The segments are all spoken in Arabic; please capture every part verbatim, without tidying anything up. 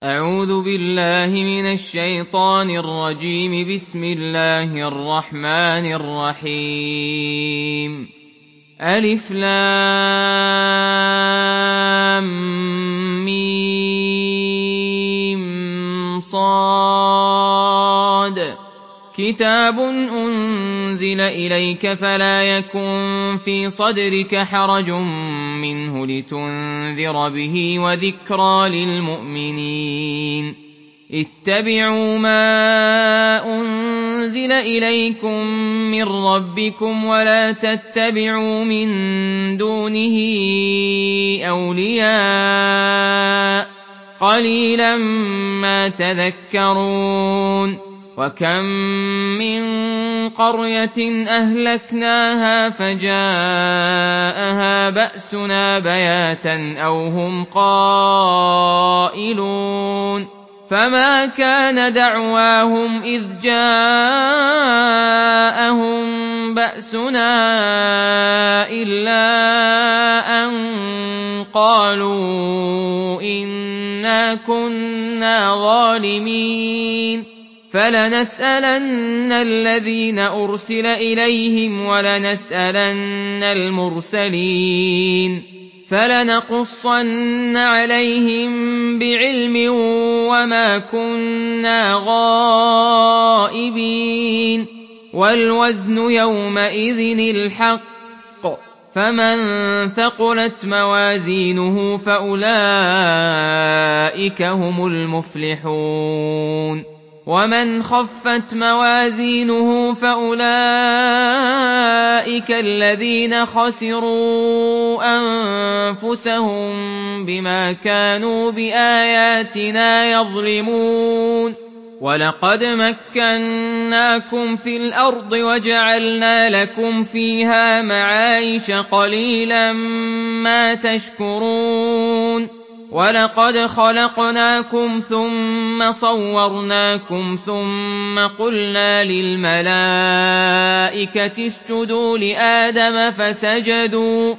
أعوذ بالله من الشيطان الرجيم. بسم الله الرحمن الرحيم. ألف لام ميم صاد. كتاب أنزل إليك فلا يكن في صدرك حرج منه لتنذر به وذكرى للمؤمنين. اتبعوا ما أنزل إليكم من ربكم ولا تتبعوا من دونه أولياء قليلا ما تذكرون. وكم من قرية أهلكناها فجاءها بأسنا بياتا أو هم قائلون. فما كان دعواهم إذ جاءهم بأسنا إلا أن قالوا إنا كنا ظالمين. فلنسألن الذين أرسل إليهم ولنسألن المرسلين. فلنقصن عليهم بعلم وما كنا غائبين. والوزن يومئذ الحق. فمن ثقلت موازينه فأولئك هم المفلحون. ومن خفت موازينه فأولئك الذين خسروا أنفسهم بما كانوا بآياتنا يظلمون. ولقد مكناكم في الأرض وجعلنا لكم فيها معايش قليلا ما تشكرون. ولقد خلقناكم ثم صورناكم ثم قلنا للملائكة اسجدوا لآدم فسجدوا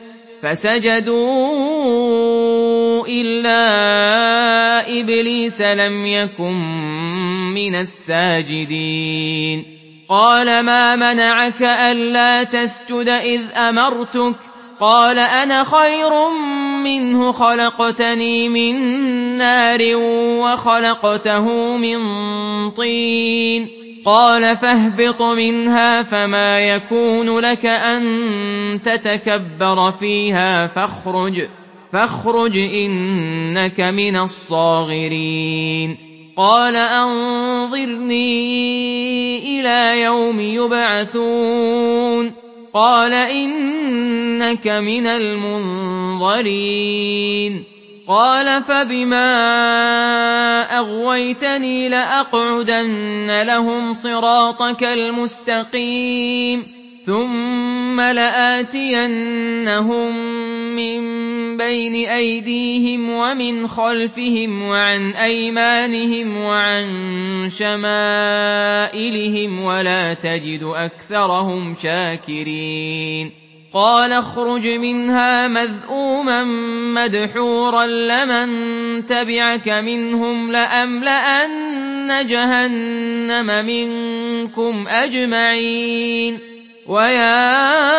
فسجدوا إلا إبليس لم يكن من الساجدين. قال ما منعك ألا تسجد إذ أمرتك؟ قال أنا خير منه خلقتني من نار وخلقته من طين. قال فاهبط منها فما يكون لك أن تتكبر فيها فاخرج فاخرج إنك من الصاغرين. قال أنظرني إلى يوم يبعثون. قال إنك من المنظرين. قال فبما أغويتني لأقعدن لهم صراطك المستقيم ثم لآتينهم من بين أيديهم ومن خلفهم وعن أيمانهم وعن شمائلهم ولا تجد أكثرهم شاكرين. قال اخرج منها مذءوما مدحورا لمن تبعك منهم لأملأن جهنم منكم أجمعين. ويا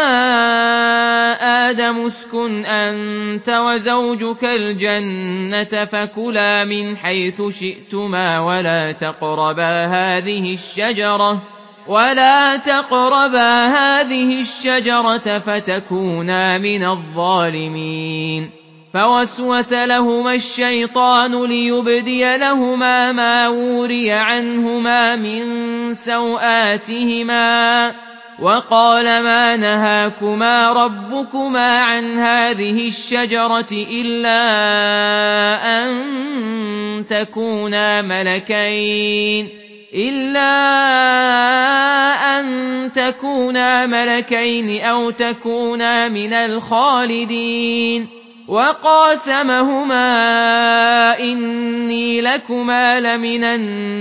آدم اسكن أنت وزوجك الجنة فكلا من حيث شئتما ولا تقربا هذه الشجرة ولا تقربا هذه الشجرة فتكونا من الظالمين. فوسوس لهما الشيطان ليبدي لهما ما وري عنهما من سوآتهما وقال ما نهاكما ربكما عن هذه الشجرة إلا أن تكونا ملكين إلا أن تكونا ملكين أو تكونا من الخالدين. وقاسمهما إني لكما لمن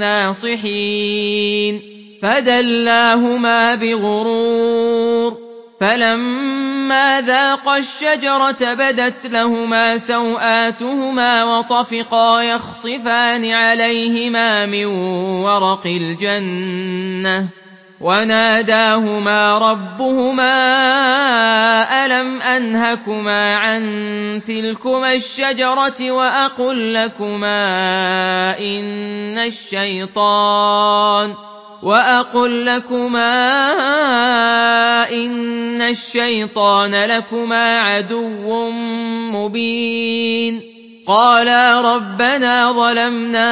الناصحين. فدلاهما بغرور فلما ذاقا الشجرة بدت لهما سوآتهما وطفقا يخصفان عليهما من ورق الجنة وناداهما ربهما ألم أنهكما عن تلكما الشجرة وأقل لكما إن الشيطان وأقل لكما إن الشيطان لكما عدو مبين قالا ربنا ظلمنا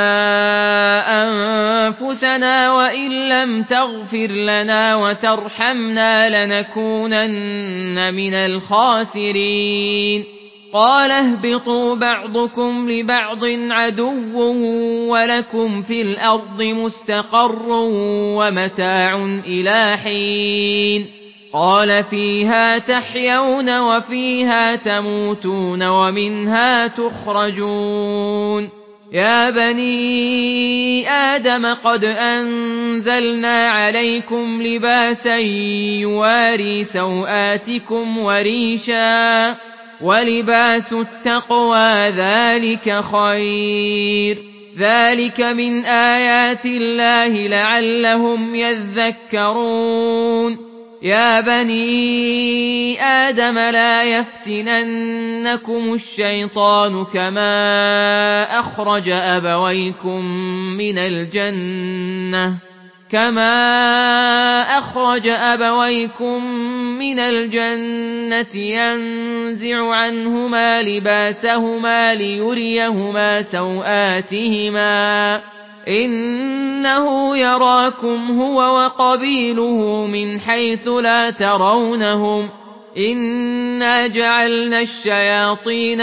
أنفسنا وإن لم تغفر لنا وترحمنا لنكونن من الخاسرين قال اهبطوا بعضكم لبعض عدو ولكم في الأرض مستقر ومتاع إلى حين قال فيها تحيون وفيها تموتون ومنها تخرجون يا بني آدم قد أنزلنا عليكم لباسا يواري سوآتكم وريشا ولباس التقوى ذلك خير ذلك من آيات الله لعلهم يذكرون يا بني آدم لا يفتننكم الشيطان كما أخرج أبويكم من الجنة كما أخرج أبويكم من الجنة ينزع عنهما لباسهما ليريهما سوآتهما إنه يراكم هو وقبيله من حيث لا ترونهم إنا جعلنا الشياطين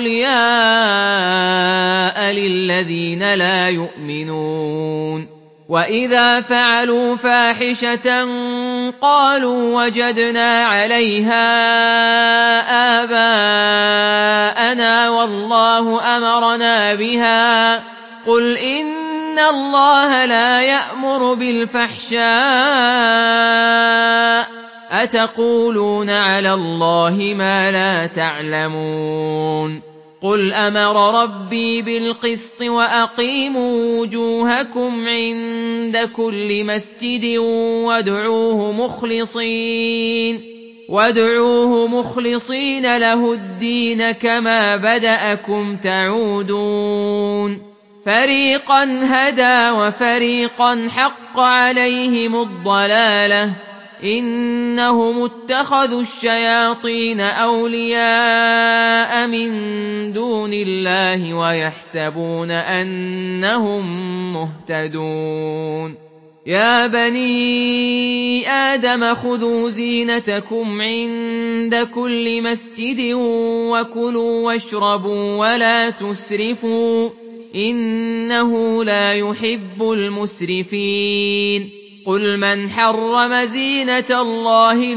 أولياء للذين لا يؤمنون وإذا فعلوا فاحشة قالوا وجدنا عليها آباءنا والله أمرنا بها قل إن الله لا يأمر بالفحشاء أتقولون على الله ما لا تعلمون قل أمر ربي بالقسط وأقيموا وجوهكم عند كل مسجد وادعوه مخلصين وادعوه مخلصين له الدين كما بدأكم تعودون فريقا هدى وفريقا حق عليهم الضلالة إنهم اتخذوا الشياطين أولياء من دون الله ويحسبون أنهم مهتدون يا بني آدم خذوا زينتكم عند كل مسجد وكلوا واشربوا ولا تسرفوا إنه لا يحب المسرفين قل من حرم زينة الله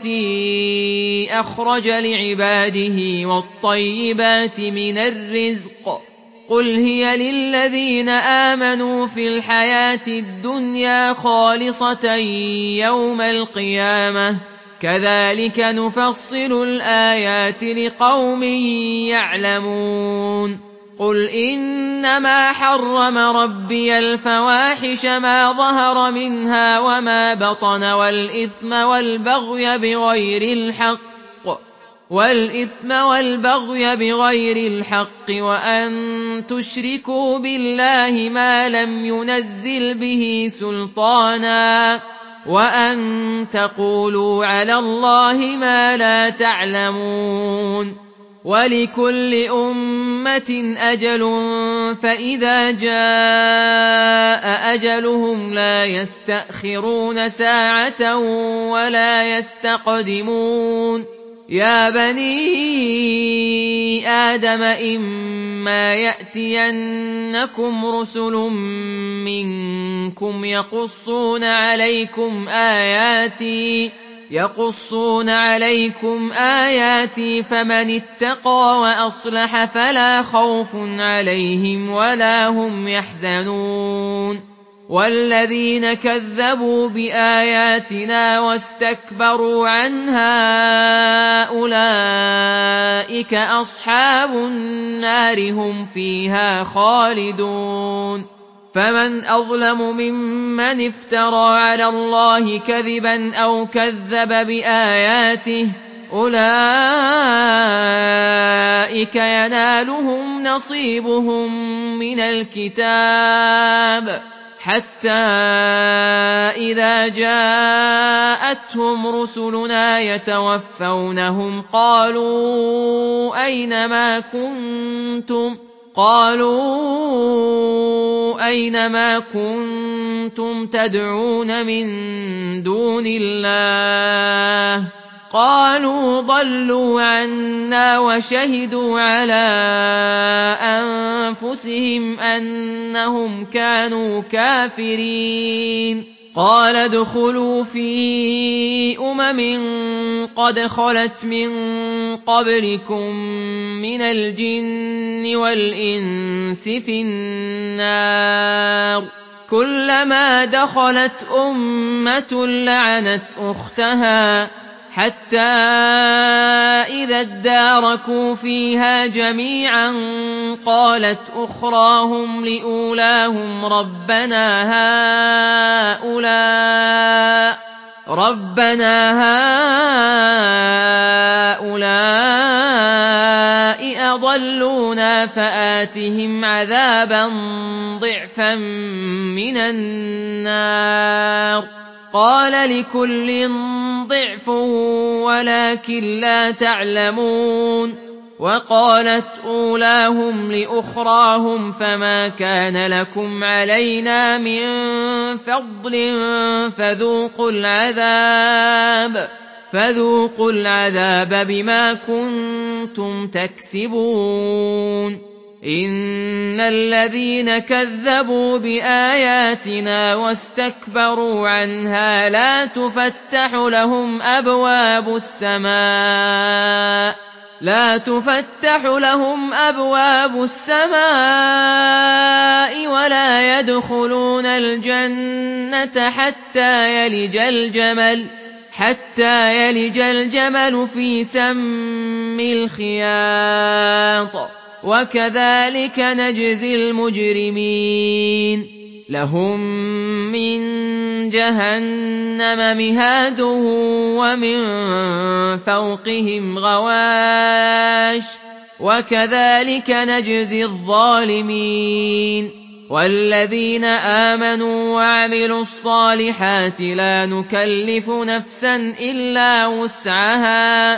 التي أخرج لعباده والطيبات من الرزق قل هي للذين آمنوا في الحياة الدنيا خالصة يوم القيامة كذلك نفصل الآيات لقوم يعلمون قل إنما حرم ربي الفواحش ما ظهر منها وما بطن والإثم والبغي بغير الحق والإثم والبغي بغير الحق وأن تشركوا بالله ما لم ينزل به سلطانا وأن تقولوا على الله ما لا تعلمون ولكل أمة أجل فإذا جاء أجلهم لا يستأخرون ساعة ولا يستقدمون يا بني آدم إما يأتينكم رسل منكم يقصون عليكم آياتي يقصون عليكم آياتي فمن اتقى وأصلح فلا خوف عليهم ولا هم يحزنون والذين كذبوا بآياتنا واستكبروا عنها أولئك أصحاب النار هم فيها خالدون فمن أظلم ممن افترى على الله كذبا أو كذب بآياته أولئك ينالهم نصيبهم من الكتاب حتى إذا جاءتهم رسلنا يتوفونهم قالوا أين ما كنتم قالوا أين ما كنتم تدعون من دون الله قالوا ضلوا عنا وشهدوا على أنفسهم أنهم كانوا كافرين قال ادخلوا في أمم قد خلت من قبلكم من الجن والإنس في النار كلما دخلت أمة لعنت أختها حتى إذا اداركوا فيها جميعا قالت أخراهم لأولاهم ربنا هؤلاء ربنا هؤلاء أضلونا فآتهم عذابا ضعفا من النار قال لكل ضعف ولكن لا تعلمون وقالت أولاهم لأخراهم فما كان لكم علينا من فضل فذوقوا العذاب فذوقوا العذاب بما كنتم تكسبون إن الذين كذبوا بآياتنا واستكبروا عنها لا تفتح لهم أبواب السماء لا تفتح لهم أبواب السماء ولا يدخلون الجنة حتى يلج الجمل حتى يلج الجمل في سم الخياط وكذلك نجزي المجرمين لهم من جهنم مهاد ومن فوقهم غواش وكذلك نجزي الظالمين والذين آمنوا وعملوا الصالحات لا نكلف نفسا إلا وسعها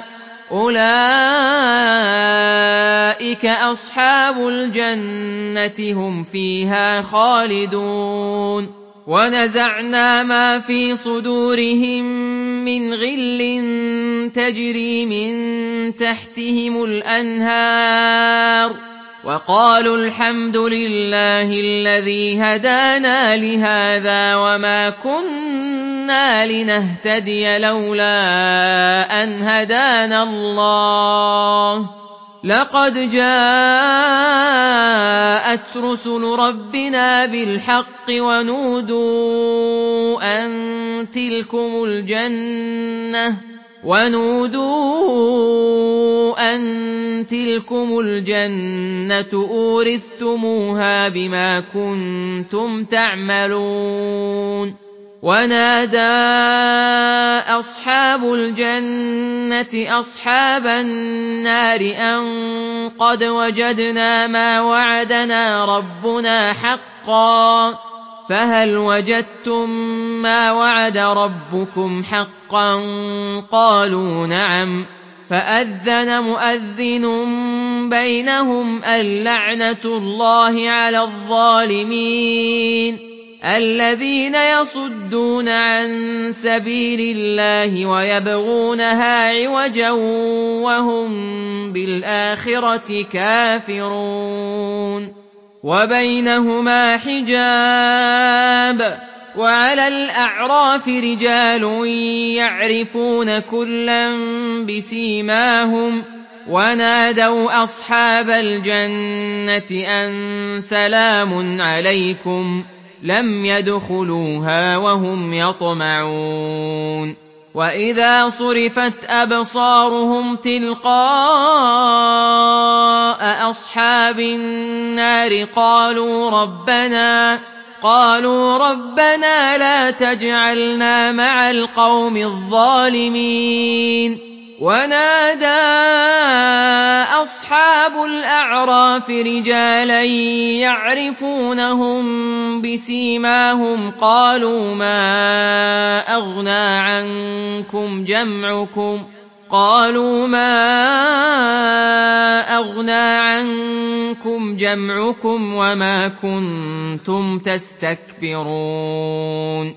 أولئك أصحاب الجنة هم فيها خالدون ونزعنا ما في صدورهم من غل تجري من تحتهم الأنهار وقالوا الحمد لله الذي هدانا لهذا وما كنا لنهتدي لولا أن هدانا الله لقد جاءت رسل ربنا بالحق ونودوا أن تلكم الجنة ونودوا أن تلكم الجنة أورثتموها بما كنتم تعملون ونادى أصحاب الجنة أصحاب النار أن قد وجدنا ما وعدنا ربنا حقا فهل وجدتم ما وعد ربكم حقا قالوا نعم فأذن مؤذن بينهم اللعنة الله على الظالمين الذين يصدون عن سبيل الله ويبغونها عوجا وهم بالآخرة كافرون وبينهما حجاب وعلى الأعراف رجال يعرفون كلا بسيماهم ونادوا أصحاب الجنة أن سلام عليكم لم يدخلوها وهم يطمعون وإذا صرفت أبصارهم تلقاء أصحاب النار قالوا ربنا قالوا ربنا لا تجعلنا مع القوم الظالمين ونادى أصحاب الأعراف رجالا يعرفونهم بسيماهم قالوا ما أغنى عنكم جمعكم قالوا ما أغنى عنكم جمعكم وما كنتم تستكبرون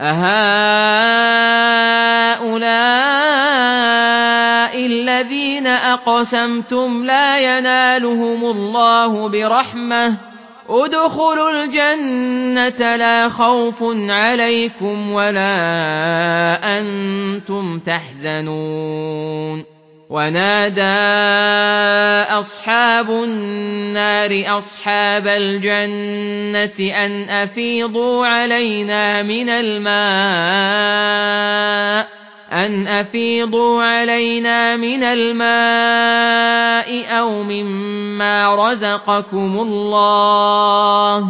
أهؤلاء الذين أقسمتم لا ينالهم الله برحمة ادخلوا الجنة لا خوف عليكم ولا أنتم تحزنون ونادى أصحاب النار أصحاب الجنة أن أفيضوا علينا من الماء أن أفيضوا علينا من الماء أو مما رزقكم الله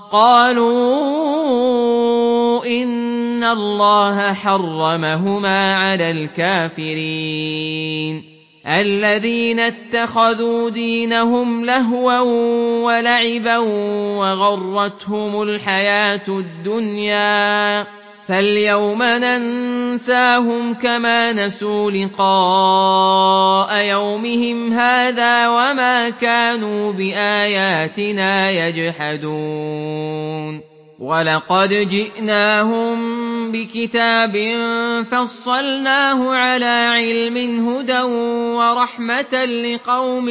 قالوا إن الله حرمهما على الكافرين الذين اتخذوا دينهم لهوا ولعبا وغرتهم الحياة الدنيا فاليوم ننساهم كما نسوا لقاء يومهم هذا وما كانوا بآياتنا يجحدون ولقد جئناهم بكتاب فصلناه على علم هدى ورحمة لقوم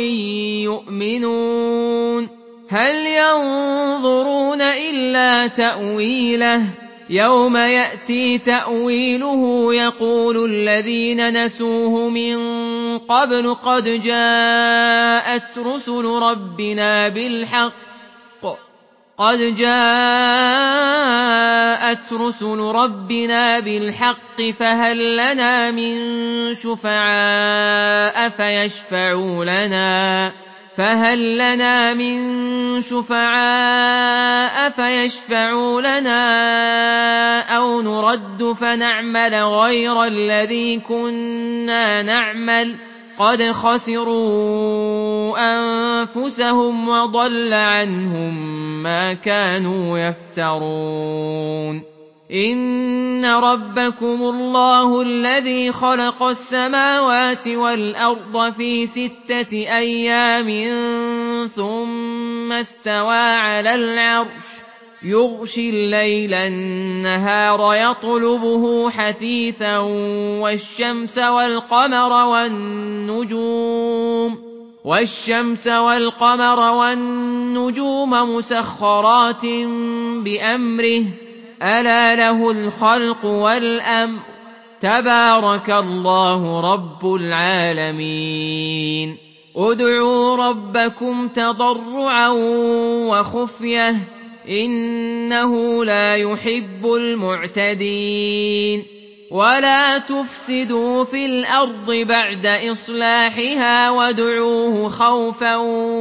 يؤمنون هل ينظرون إلا تأويله يوم يأتي تأويله يقول الذين نسوه من قبل قد جاءت رسل ربنا بالحق قد جاءت رسل ربنا بالحق فهل لنا من شفعاء فيشفعوا لنا فهل لنا من شفعاء فيشفعوا لنا أو نرد فنعمل غير الذي كنا نعمل قد خسروا أنفسهم وضل عنهم ما كانوا يفترون إن ربكم الله الذي خلق السماوات والأرض في ستة أيام ثم استوى على العرش يغشي الليل النهار يطلبه حثيثا والشمس والقمر والنجوم والشمس والقمر والنجوم مسخرات بأمره ألا له الخلق والأمر تبارك الله رب العالمين ادعوا ربكم تضرعا وخفية إنه لا يحب المعتدين ولا تفسدوا في الأرض بعد إصلاحها وادعوه خوفا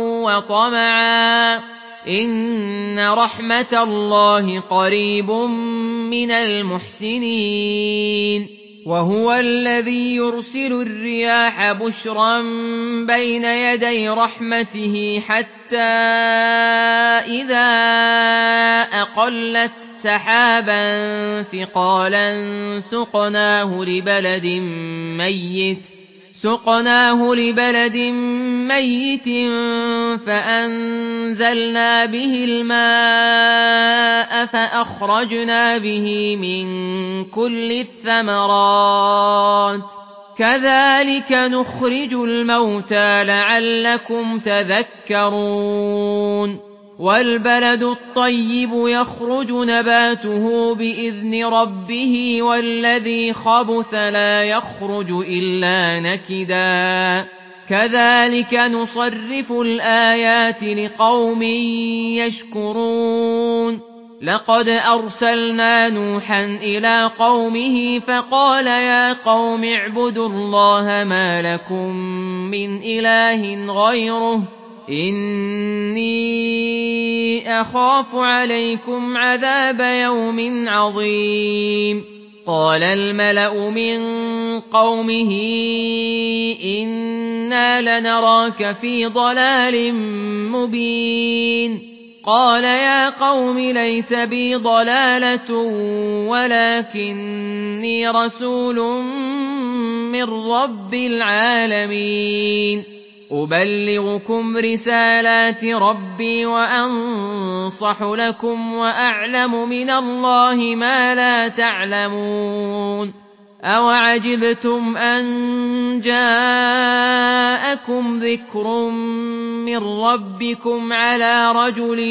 وطمعا إن رحمة الله قريب من المحسنين وهو الذي يرسل الرياح بشرا بين يدي رحمته حتى إذا أقلت سحابا ثقالا سقناه لبلد ميت سقناه لبلد ميت فأنزلنا به الماء فأخرجنا به من كل الثمرات كذلك نخرج الموتى لعلكم تذكرون والبلد الطيب يخرج نباته بإذن ربه والذي خبث لا يخرج إلا نكدا كذلك نصرف الآيات لقوم يشكرون لقد أرسلنا نوحا إلى قومه فقال يا قوم اعبدوا الله ما لكم من إله غيره إني أخاف عليكم عذاب يوم عظيم. قال الملأ من قومه إنا لنراك في ضلال مبين. قال يا قوم ليس بي ضلالة ولكني رسول من رب العالمين أبلغكم رسالات ربي وأنصح لكم وأعلم من الله ما لا تعلمون. أوعجبتم أن جاءكم ذكر من ربكم على رجل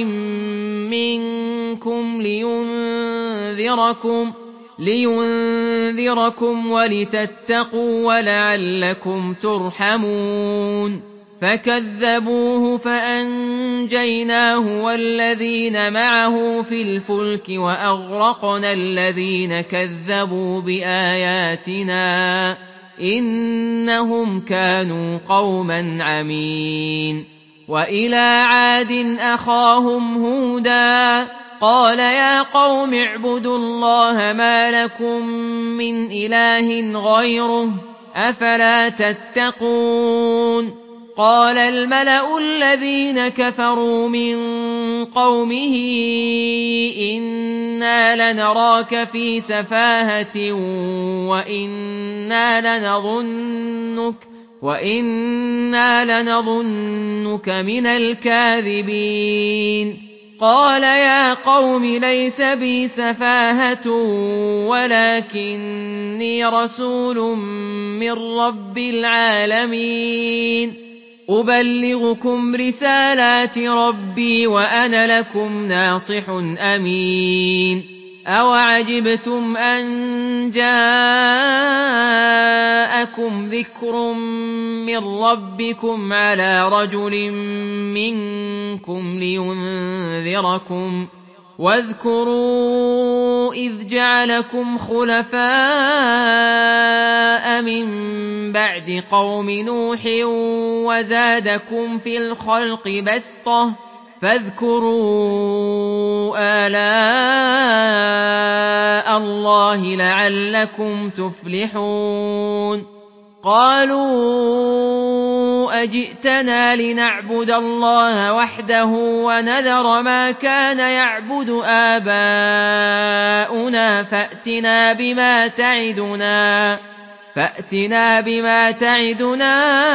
منكم لينذركم, لينذركم ولتتقوا ولعلكم ترحمون. فكذبوه فأنجيناه والذين معه في الفلك وأغرقنا الذين كذبوا بآياتنا إنهم كانوا قوما عمين. وإلى عاد أخاهم هودا قال يا قوم اعبدوا الله ما لكم من إله غيره أفلا تتقون. قال الملأ الذين كفروا من قومه إنا لنراك في سفاهة وإنا لنظنك, وإنا لنظنك من الكاذبين. قال يا قوم ليس بي سفاهة ولكني رسول من رب العالمين أبلغكم رسالات ربي وأنا لكم ناصح أمين. أوعجبتم أن جاءكم ذكر من ربكم على رجل منكم لينذركم واذكروا إذ جعلكم خلفاء من بعد قوم نوح وزادكم في الخلق بسطة فاذكروا آلاء الله لعلكم تفلحون. قالوا أجئتنا لنعبد الله وحده ونذر ما كان يعبد آباؤنا فأتنا بما تعدنا فأتنا بما تعدنا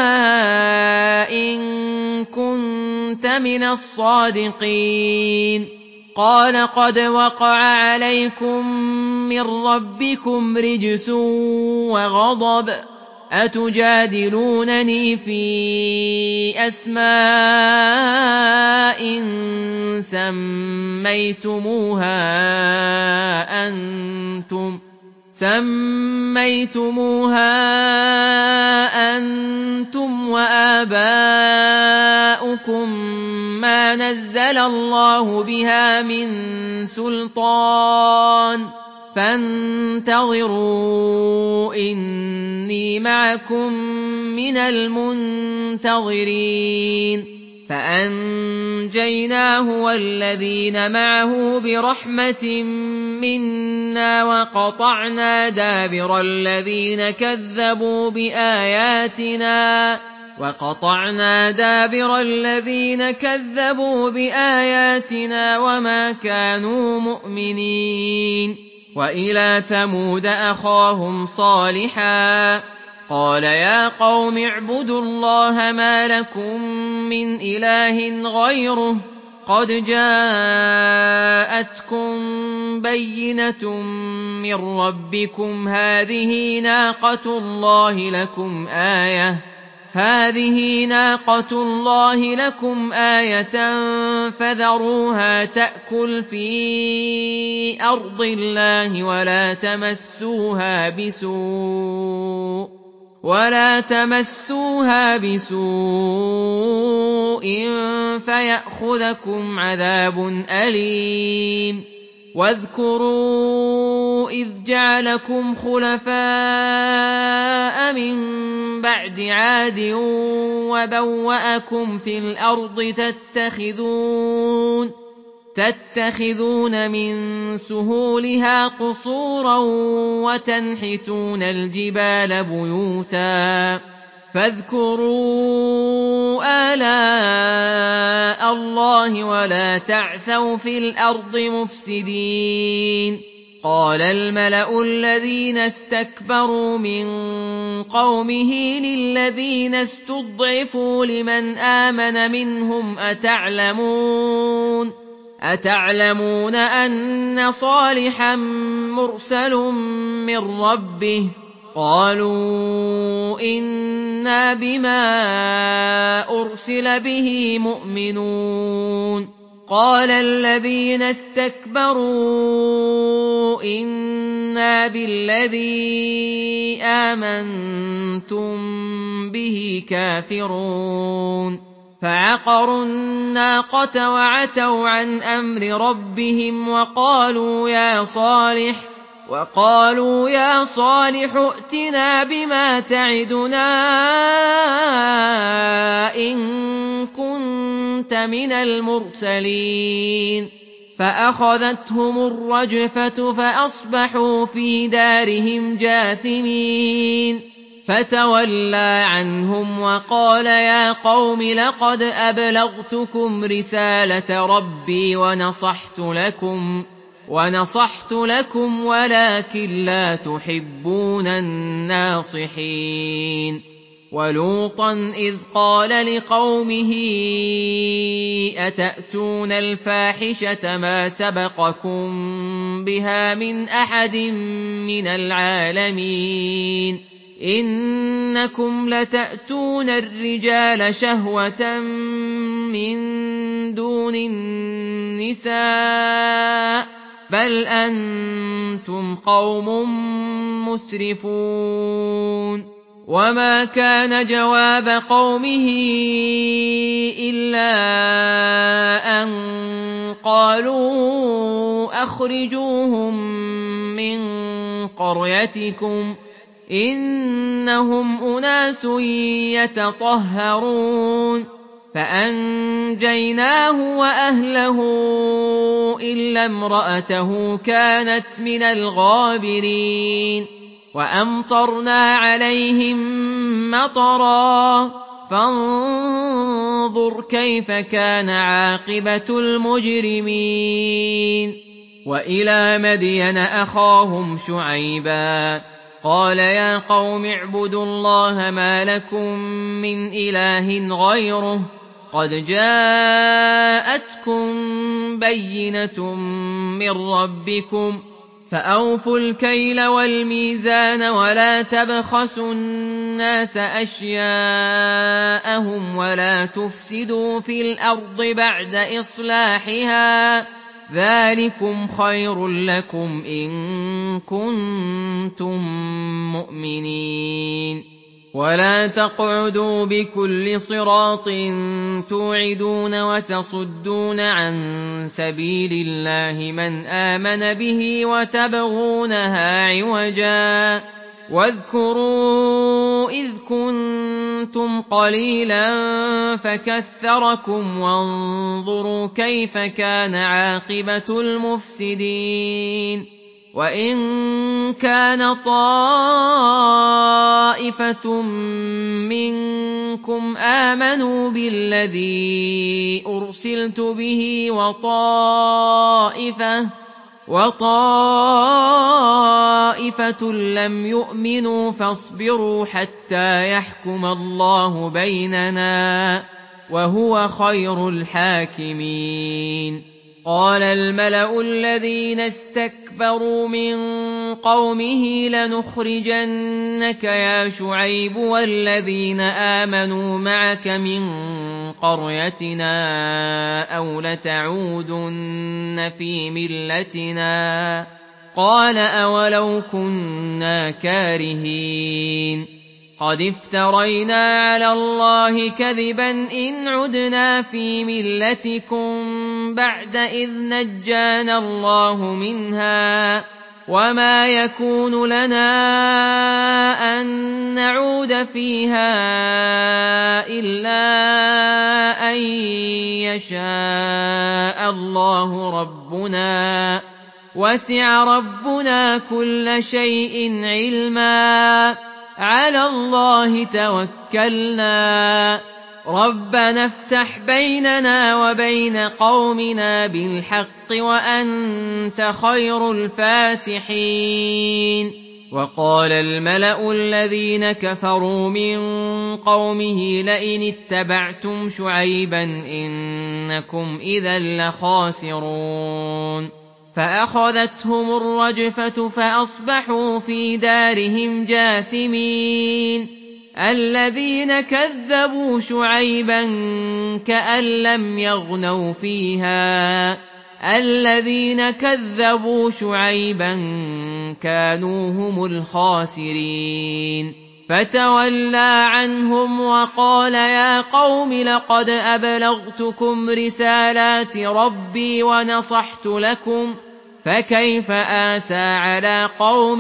إن كنت من الصادقين. قال قد وقع عليكم من ربكم رجس وغضب أتجادلونني في أسماء سميتموها أنتم سميتموها أنتم وآباؤكم ما نزل الله بها من سلطان فانتظروا إني معكم من المنتظرين. فأنجيناه والذين معه برحمة منا وقطعنا دابر الذين كذبوا بآياتنا وقطعنا دابر الذين كذبوا بآياتنا وما كانوا مؤمنين. وإلى ثمود أخاهم صالحا قال يا قوم اعبدوا الله ما لكم من إله غيره قد جاءتكم بينة من ربكم هذه ناقة الله لكم آية هذه ناقة الله لكم آية فذروها تأكل في أرض الله ولا تمسوها بسوء ولا تمسوها بسوء فيأخذكم عذاب أليم. واذكروا إذ جعلكم خلفاء من بعد عاد وبوأكم في الأرض تتخذون تتخذون من سهولها قصورا وتنحتون الجبال بيوتا فاذكروا آلاء الله ولا تعثوا في الأرض مفسدين. قال الملأ الذين استكبروا من قومه للذين استضعفوا لمن آمن منهم أتعلمون أتعلمون أن صالحا مرسل من ربه قالوا إنا بما أرسل به مؤمنون. قال الذين استكبروا إنا بالذي آمنتم به كافرون فعقروا الناقة وعتوا عن أمر ربهم وقالوا يا صالح وقالوا يا صالح ائتنا بما تعدنا إن كنت من المرسلين. فأخذتهم الرجفة فأصبحوا في دارهم جاثمين. فتولى عنهم وقال يا قوم لقد أبلغتكم رسالة ربي ونصحت لكم ونصحت لكم ولكن لا تحبون الناصحين. ولوطا إذ قال لقومه أتأتون الفاحشة ما سبقكم بها من أحد من العالمين إنكم لتأتون الرجال شهوة من دون النساء بل أنتم قوم مسرفون. وما كان جواب قومه إلا أن قالوا أخرجوهم من قريتكم إنهم أناس يتطهرون. فأنجيناه وأهله إلا امرأته كانت من الغابرين. وأمطرنا عليهم مطرا فانظر كيف كان عاقبة المجرمين. وإلى مدين أخاهم شعيبا قال يا قوم اعبدوا الله ما لكم من إله غيره قد جاءتكم بينة من ربكم فأوفوا الكيل والميزان ولا تبخسوا الناس أشياءهم ولا تفسدوا في الأرض بعد إصلاحها ذلكم خير لكم إن كنتم مؤمنين. ولا تقعدوا بكل صراط توعدون وتصدون عن سبيل الله من آمن به وتبغونها عوجا واذكروا إذ كنتم قليلا فكثركم وانظروا كيف كان عاقبة المفسدين. وإن كان طائفة منكم آمنوا بالذي أرسلت به وطائفة وطائفة لم يؤمنوا فاصبروا حتى يحكم الله بيننا وهو خير الحاكمين. قال الملأ الذين استكبروا من قومه لنخرجنك يا شعيب والذين آمنوا معك من قريتنا أو لتعودن في ملتنا قال أولو كنا كارهين قد افترينا على الله كذبا إن عدنا في ملتكم بعد إذ نجانا الله منها وما يكون لنا أن نعود فيها إلا أن يشاء الله ربنا وسع ربنا كل شيء علما على الله توكلنا ربنا افتح بيننا وبين قومنا بالحق وأنت خير الفاتحين. وقال الملأ الذين كفروا من قومه لئن اتبعتم شعيبا إنكم إذا لخاسرون فأخذتهم الرجفة فأصبحوا في دارهم جاثمين. الذين كذبوا شعيبا كأن لم يغنوا فيها الذين كذبوا شعيبا كانوا هم الخاسرين فتولى عنهم وقال يا قوم لقد أبلغتكم رسالات ربي ونصحت لكم فكيف آسى على قوم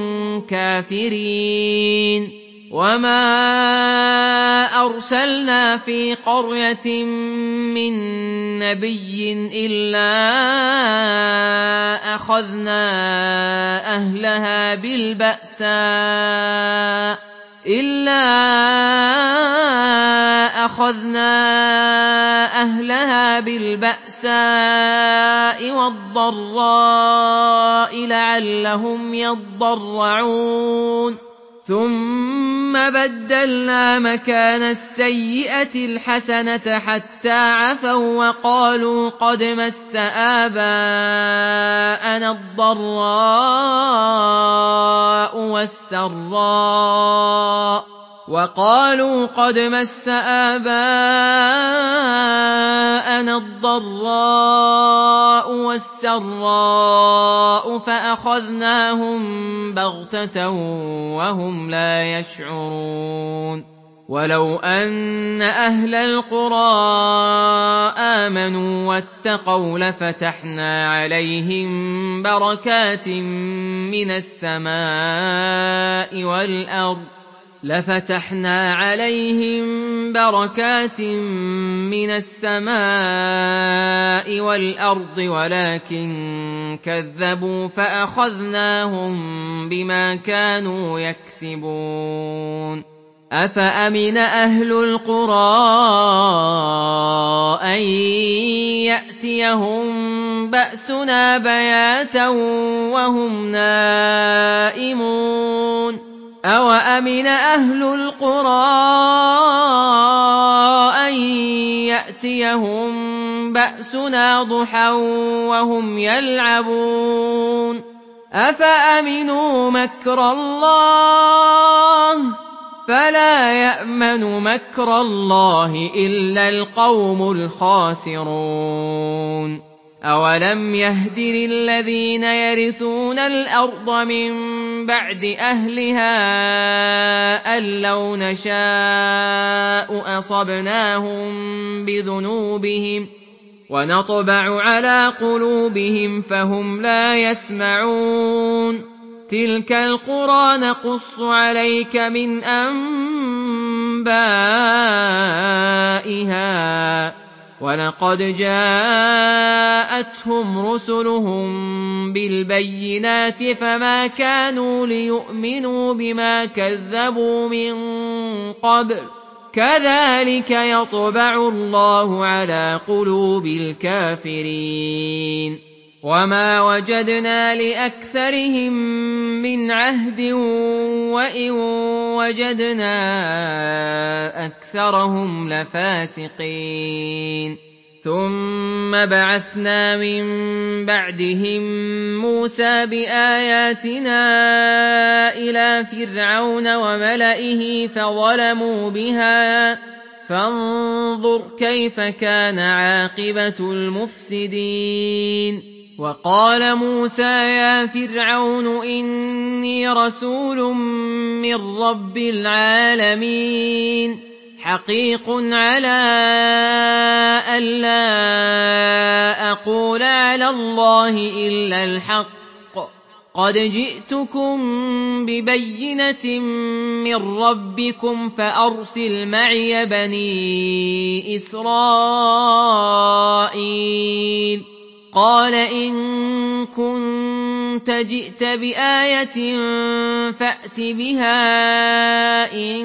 كافرين. وما أرسلنا في قرية من نبي إلا أخذنا أهلها بالبأساء إلا أخذنا أهلها بالبأساء والضراء لعلهم يضرعون ثم بدلنا مكان السيئة الحسنة حتى عفوا وقالوا قد مس آباءنا الضراء والسراء وقالوا قد مس آباءنا الضراء والسراء فأخذناهم بغتة وهم لا يشعرون. ولو أن أهل القرى آمنوا واتقوا لفتحنا عليهم بركات من السماء والأرض لفتحنا عليهم بركات من السماء والأرض ولكن كذبوا فأخذناهم بما كانوا يكسبون. أفأمن أهل القرى أن يأتيهم بأسنا بياتا وهم نائمون أوأمن أهل القرى أن يأتيهم بأسنا ضحى وهم يلعبون أفأمنوا مكر الله فلا يأمن مكر الله إلا القوم الخاسرون. أولم يهد للذين يرثون الأرض من بعد أهلها أن لو نشاء أصبناهم بذنوبهم ونطبع على قلوبهم فهم لا يسمعون. تلك القرى نقص عليك من أنبائها ولقد جاءتهم رسلهم بالبينات فما كانوا ليؤمنوا بما كذبوا من قبل كذلك يطبع الله على قلوب الكافرين. وما وجدنا لأكثرهم من عهد وإن وجدنا أكثرهم لفاسقين. ثم بعثنا من بعدهم موسى بآياتنا إلى فرعون وملئه فظلموا بها فانظر كيف كان عاقبة المفسدين. وقال موسى يا فرعون إني رسول من رب العالمين حقيق على ألا أقول على الله إلا الحق قد جئتكم ببينة من ربكم فأرسل معي بني إسرائيل قال إن كنت جئت بآية فأت بها إن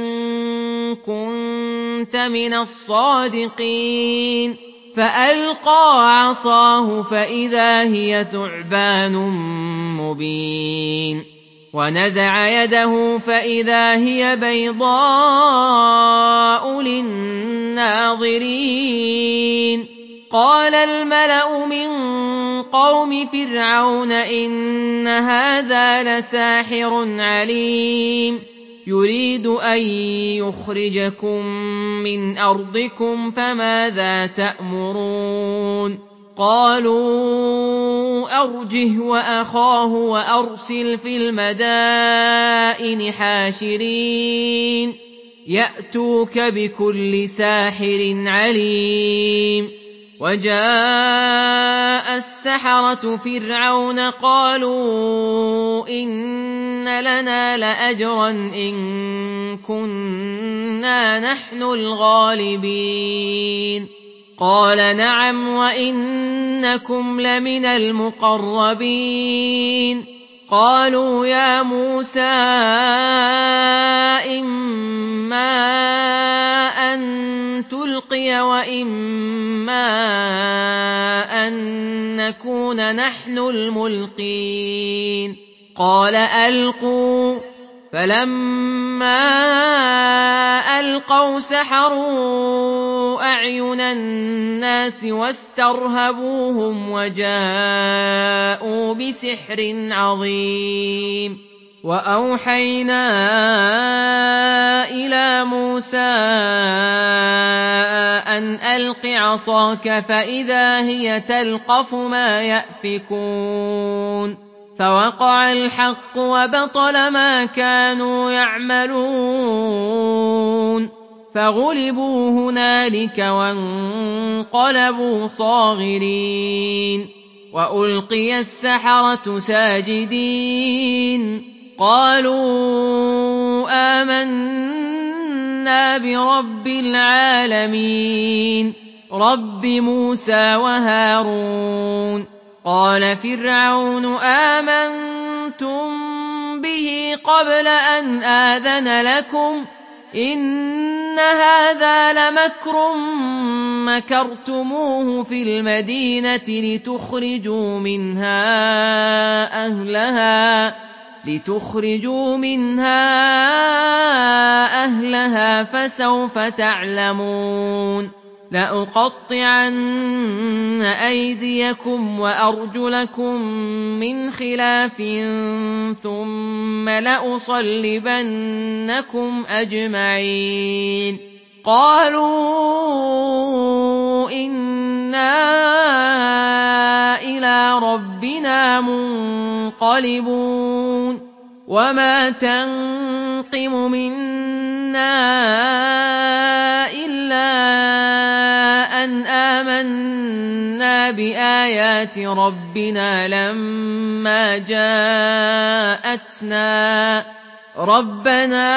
كنت من الصادقين فألقى عصاه فإذا هي ثعبان مبين ونزع يده فإذا هي بيضاء للناظرين قال الملأ من قوم فرعون إن هذا لساحر عليم يريد أن يخرجكم من أرضكم فماذا تأمرون قالوا أرجه وأخاه وأرسل في المدائن حاشرين يأتوك بكل ساحر عليم وجاء السحرة فرعون قالوا إن لنا لأجرا إن كنا نحن الغالبين قال نعم وإنكم لمن المقربين قالوا يا موسى إما أن تلقي وإما أن نكون نحن الملقين قال ألقوا فلما ألقوا سحروا أعين الناس واسترهبوهم وجاءوا بسحر عظيم وأوحينا إلى موسى أن ألق عصاك فإذا هي تلقف ما يأفكون فوقع الحق وبطل ما كانوا يعملون فغلبوا هنالك وانقلبوا صاغرين وألقي السحرة ساجدين قالوا آمنا برب العالمين رب موسى وهارون قال فرعون آمنتم به قبل أن آذن لكم إن هذا لمكر مكرتموه في المدينة لتخرجوا منها أهلها لتخرجوا منها أهلها فسوف تعلمون لأقطعن أيديكم وأرجلكم من خلاف ثم لأصلبنكم أجمعين قالوا إنا إلى ربنا منقلبون وما تنقم منا إلا أن آمنا بآيات ربنا لما جاءتنا ربنا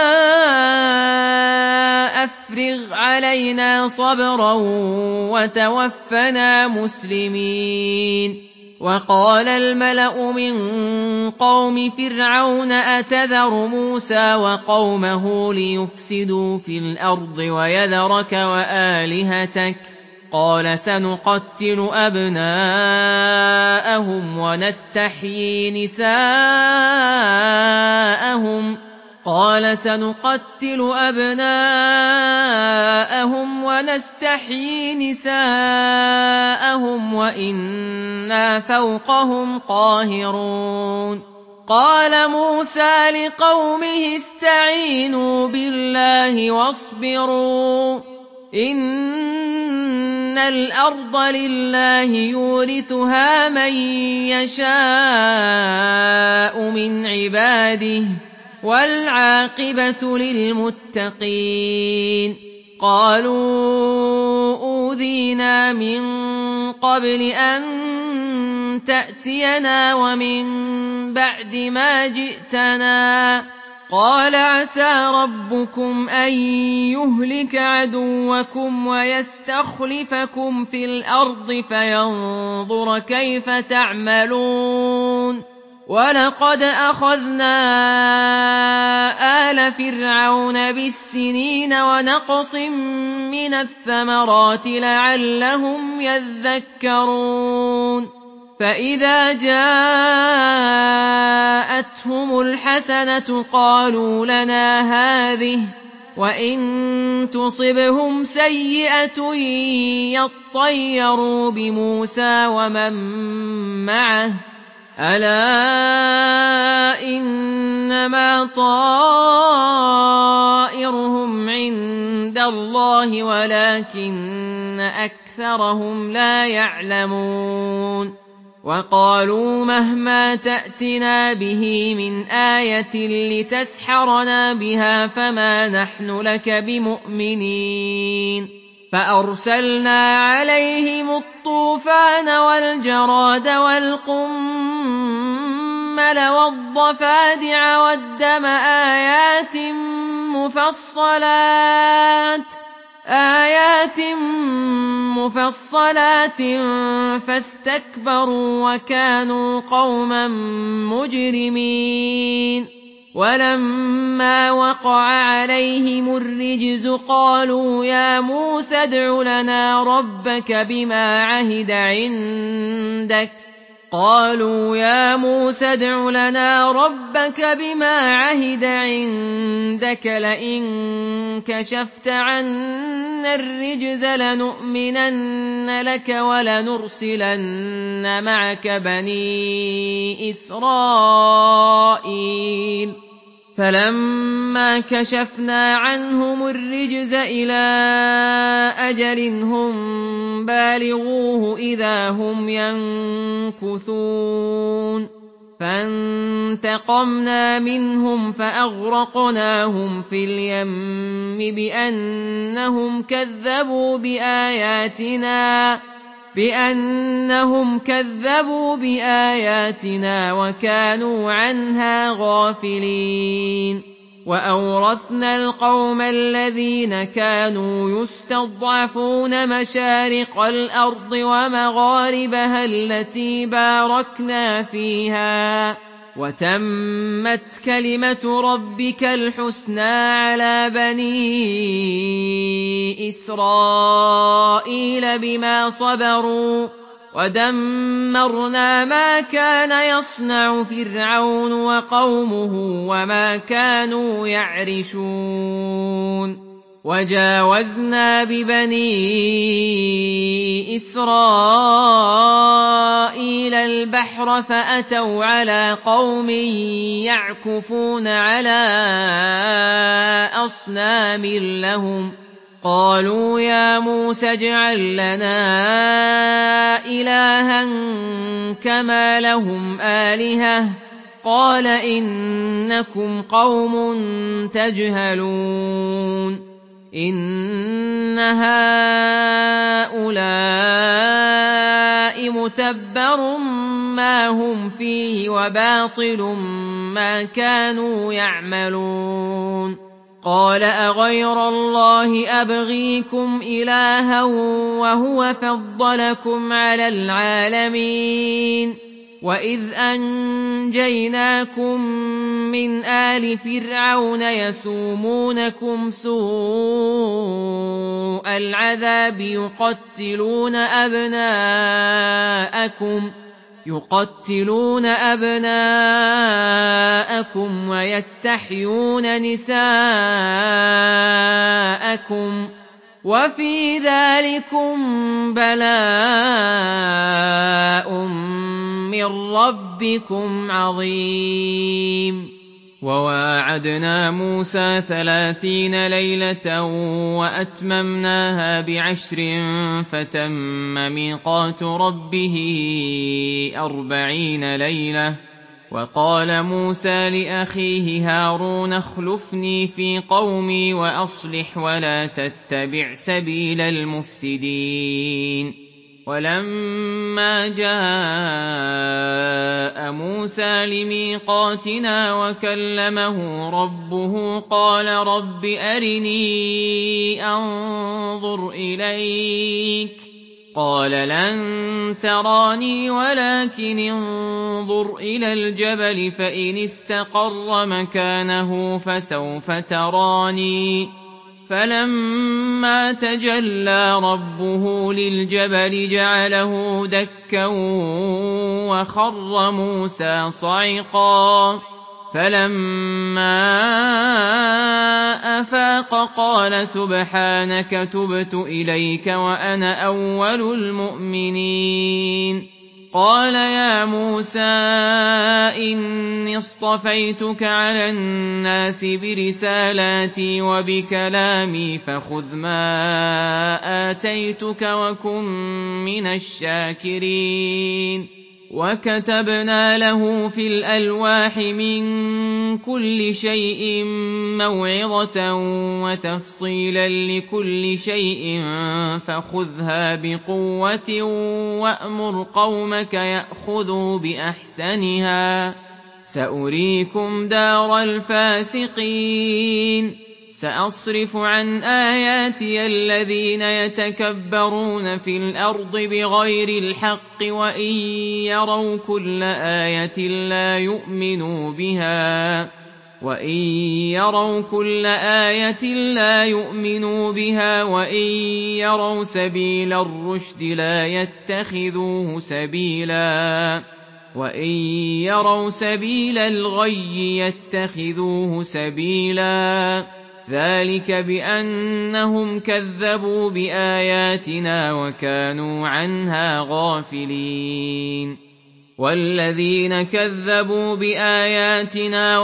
أفرغ علينا صبرا وتوفنا مسلمين وقال الملأ من قوم فرعون أتذر موسى وقومه ليفسدوا في الأرض ويذرك وآلهتك قال سنقتل أبناءهم ونستحيي نساءهم قال سنقتل أبناءهم ونستحيي نساءهم وإنا فوقهم قاهرون قال موسى لقومه استعينوا بالله واصبروا إن الأرض لله يورثها من يشاء من عباده والعاقبة للمتقين قالوا أوذينا من قبل أن تأتينا ومن بعد ما جئتنا قال عسى ربكم أن يهلك عدوكم ويستخلفكم في الأرض فينظر كيف تعملون ولقد أخذنا آل فرعون بالسنين ونقص من الثمرات لعلهم يذكرون فإذا جاءتهم الحسنة قالوا لنا هذه وإن تصبهم سيئة يطيروا بموسى ومن معه ألا إنما طائرهم عند الله ولكن أكثرهم لا يعلمون وقالوا مهما تأتنا به من آية لتسحرنا بها فما نحن لك بمؤمنين فأرسلنا عليهم الطوفان والجراد والقمل والضفادع والدم آيات مفصلات آيات مفصلات فاستكبروا وكانوا قوما مجرمين ولما وقع عليهم الرجز قالوا يا موسى ادع لنا ربك بما عهد عندك قالوا يا موسى ادع لنا ربك بما عهد عندك لئن كشفت عنا الرجز لنؤمنن لك ولنرسلن معك بني إسرائيل فلما كشفنا عنهم الرجز إلى أجل هم بالغوه إذا هم ينكثون فانتقمنا منهم فأغرقناهم في اليم بأنهم كذبوا بآياتنا بأنهم كذبوا بآياتنا وكانوا عنها غافلين وأورثنا القوم الذين كانوا يستضعفون مشارق الأرض ومغاربها التي باركنا فيها وتمت كلمة ربك الحسنى على بني إسرائيل بما صبروا ودمرنا ما كان يصنع فرعون وقومه وما كانوا يعرشون وجاوزنا ببني إسرائيل البحر فأتوا على قوم يعكفون على أصنام لهم قالوا يا موسى اجعل لنا إلها كما لهم آلهة قال إنكم قوم تجهلون إن هؤلاء متبر ما هم فيه وباطل ما كانوا يعملون قال أغير الله أبغيكم إلها وهو فضلكم على العالمين وإذ أنجيناكم من آل فرعون يسومونكم سوء العذاب يقتلون أبناءكم يقتلون أبناءكم ويستحيون نساءكم وفي ذلكم بلاء من ربكم عظيم وواعدنا موسى ثلاثين ليلة وأتممناها بعشر فتم ميقات ربه أربعين ليلة وقال موسى لأخيه هارون اخلفني في قومي وأصلح ولا تتبع سبيل المفسدين. ولما جاء موسى لميقاتنا وكلمه ربه قال رب أرني أنظر إليك قال لن تراني ولكن انظر إلى الجبل فإن استقر مكانه فسوف تراني. فلما تجلى ربه للجبل جعله دكا وخر موسى صعقا. فلما أفاق قال سبحانك تبت إليك وأنا أول المؤمنين. قال يا موسى إني اصطفيتك على الناس برسالاتي وبكلامي فخذ ما آتيتك وكن من الشاكرين. وكتبنا له في الألواح من كل شيء موعظة وتفصيلا لكل شيء فخذها بقوة وأمر قومك يأخذوا بأحسنها سأريكم دار الفاسقين. سأصرف عن آياتي الذين يتكبرون في الأرض بغير الحق وإن يروا كل آية لا يؤمنوا بها وإن يروا كل آية لا يؤمنوا بها وإن يروا سبيل الرشد لا يتخذوه سبيلا وإن يروا سبيل الغي يتخذوه سبيلا. ذلك بأنهم كذبوا بآياتنا وكانوا عنها غافلين. والذين كذبوا بآياتنا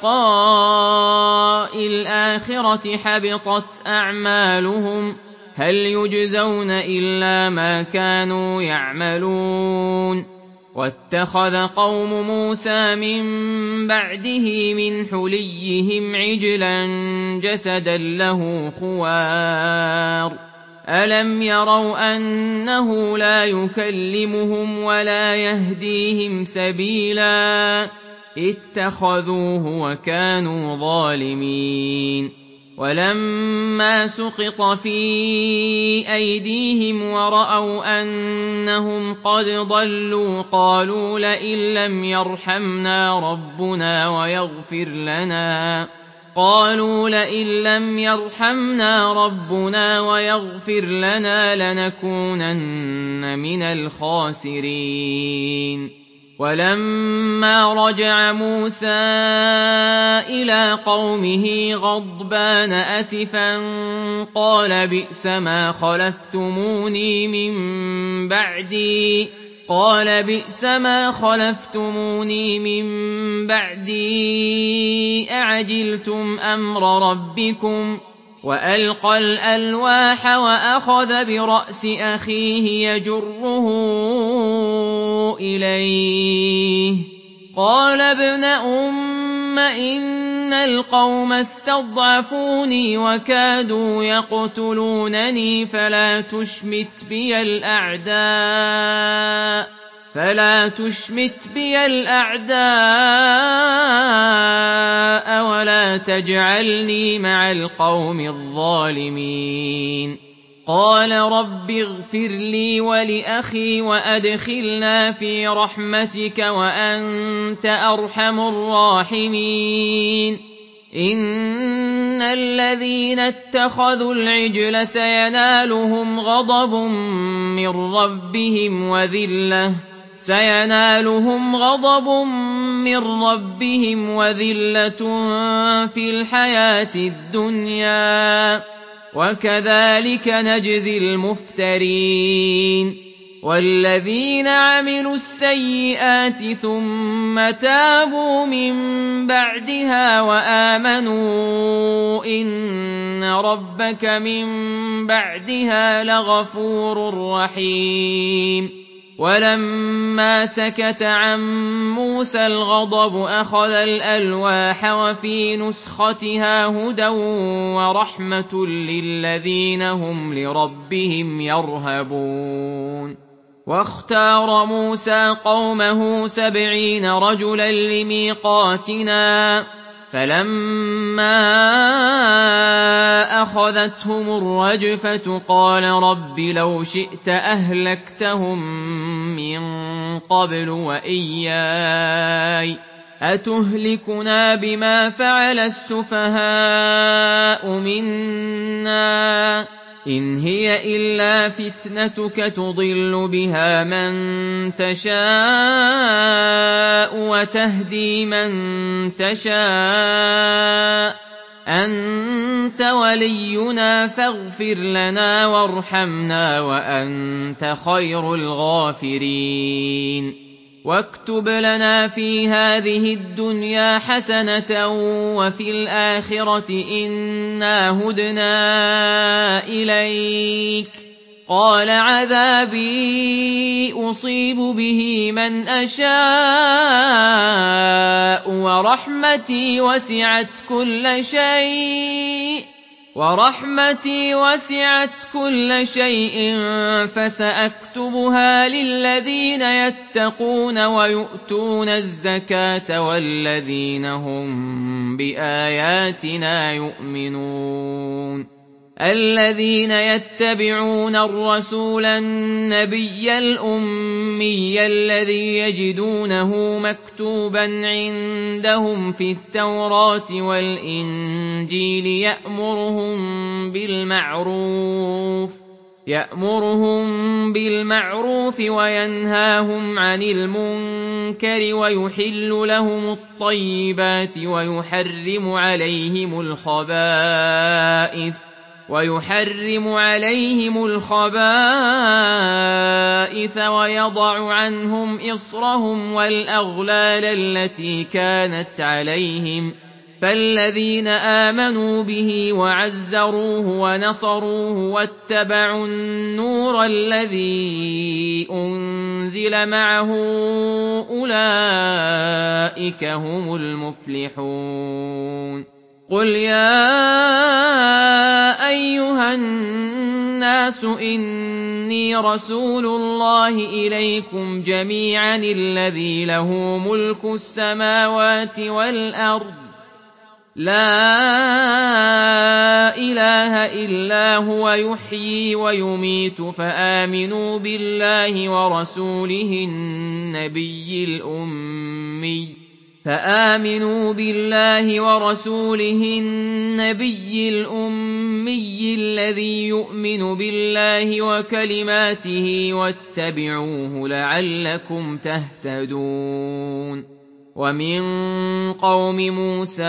ولقاء الآخرة حبطت أعمالهم هل يجزون إلا ما كانوا يعملون. واتخذ قوم موسى من بعده من حليهم عجلا جسدا له خوار ألم يروا أنه لا يكلمهم ولا يهديهم سبيلا اتخذوه وكانوا ظالمين. ولما سقط في أيديهم ورأوا أنهم قد ضلوا قالوا لئن لم يرحمنا ربنا ويغفر لنا قالوا لئن لم يرحمنا ربنا ويغفر لنا لنكونن من الخاسرين. ولما رجع موسى إلى قومه غضبان أسفا قال بئس ما خلفتموني من بعدي قال بئس ما خلفتموني من بعدي أعجلتم أمر ربكم. وألقى الألواح وأخذ برأس أخيه يجره إليه قال ابن أم إن القوم استضعفوني وكادوا يقتلونني فلا تشمت بي الأعداء فلا تشمت بي الأعداء ولا تجعلني مع القوم الظالمين. قال رب اغفر لي ولأخي وأدخلنا في رحمتك وأنت أرحم الراحمين. إن الذين اتخذوا العجل سينالهم غضب من ربهم وذلة سينالهم غضب من ربهم وذلة في الحياة الدنيا وكذلك نجزي المفترين. والذين عملوا السيئات ثم تابوا من بعدها وآمنوا إن ربك من بعدها لغفور رحيم. وَلَمَّا سَكَتَ عَن مُّوسَى الْغَضَبُ أَخَذَ الْأَلْوَاحَ وَفِي نُسْخَتِهَا هُدًى وَرَحْمَةٌ لِّلَّذِينَ هُمْ لِرَبِّهِمْ يَرْهَبُونَ وَاخْتَارَ مُوسَىٰ قَوْمَهُ سَبْعِينَ رَجُلًا لِّمِيقَاتِنَا فَلَمَّا أَخَذَتْهُمُ الرَّجْفَةُ قَالَ رَبِّ لَوْ شِئْتَ أَهْلَكْتَهُم مِّن قَبْلُ وَإِيَّايَ أَتُهْلِكُنَا بِمَا فَعَلَ السُّفَهَاءُ مِنَّا ۖ إِنْ هِيَ إِلَّا فِتْنَتُكَ تُضِلُّ بِهَا مَن تَشَاءُ وَتَهْدِي مَن تَشَاءُ ۖ أَنتَ وَلِيُّنَا فَاغْفِرْ لَنَا وَارْحَمْنَا وَأَنتَ خَيْرُ الْغَافِرِينَ وَاكْتُبْ لَنَا فِي هَٰذِهِ الدُّنْيَا حَسَنَةً وَفِي الْآخِرَةِ إِنَّا هُدْنَا إِلَيْكَ ۚ قَالَ عَذَابِي أُصِيبُ بِهِ مَنْ أَشَاءُ وَرَحْمَتِي وَسِعَتْ كُلَّ شَيْءٍ وَرَحْمَتِي وَسِعَتْ كُلَّ شَيْءٍ فَسَأَكْتُبُهَا لِلَّذِينَ يَتَّقُونَ وَيُؤْتُونَ الزَّكَاةَ وَالَّذِينَ هُم بِآيَاتِنَا يُؤْمِنُونَ الَّذِينَ يَتَّبِعُونَ الرَّسُولَ النَّبِيَّ الْأُمِّيَّ الَّذِي يَجِدُونَهُ مَكْتُوبًا عِندَهُمْ فِي التَّوْرَاةِ وَالْإِنجِيلِ يَأْمُرُهُم بِالْمَعْرُوفِ يَأْمُرُهُم بِالْمَعْرُوفِ وَيَنْهَاهُمْ عَنِ الْمُنكَرِ وَيُحِلُّ لَهُمُ الطَّيِّبَاتِ وَيُحَرِّمُ عَلَيْهِمُ الْخَبَائِثَ وَيُحَرِّمُ عَلَيْهِمُ الْخَبَائِثَ وَيَضَعُ عَنْهُمْ إِصْرَهُمْ وَالْأَغْلَالَ الَّتِي كَانَتْ عَلَيْهِمْ ۚ فَالَّذِينَ آمَنُوا بِهِ وَعَزَّرُوهُ وَنَصَرُوهُ وَاتَّبَعُوا النُّورَ الَّذِي أُنزِلَ مَعَهُ أُولَٰئِكَ هُمُ الْمُفْلِحُونَ قُلْ يَا أَيُّهَا النَّاسُ إِنِّي رَسُولُ اللَّهِ إِلَيْكُمْ جَمِيعًا الَّذِي لَهُ مُلْكُ السَّمَاوَاتِ وَالْأَرْضِ لَا إِلَٰهَ إِلَّا هُوَ يُحْيِي وَيُمِيتُ فَآمِنُوا بِاللَّهِ وَرَسُولِهِ النَّبِيِّ الْأُمِّيِّ فآمنوا بالله ورسوله النبي الأمي الذي يؤمن بالله وكلماته واتبعوه لعلكم تهتدون ومن قوم موسى